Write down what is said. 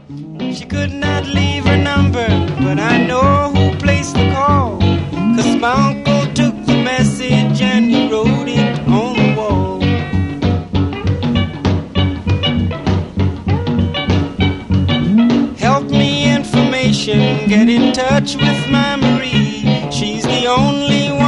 She could not leave her number, but I know who placed the call. 'Cause my uncle took the message and he wrote it on the wall. Help me information, get in touch with my Marie. She's the only one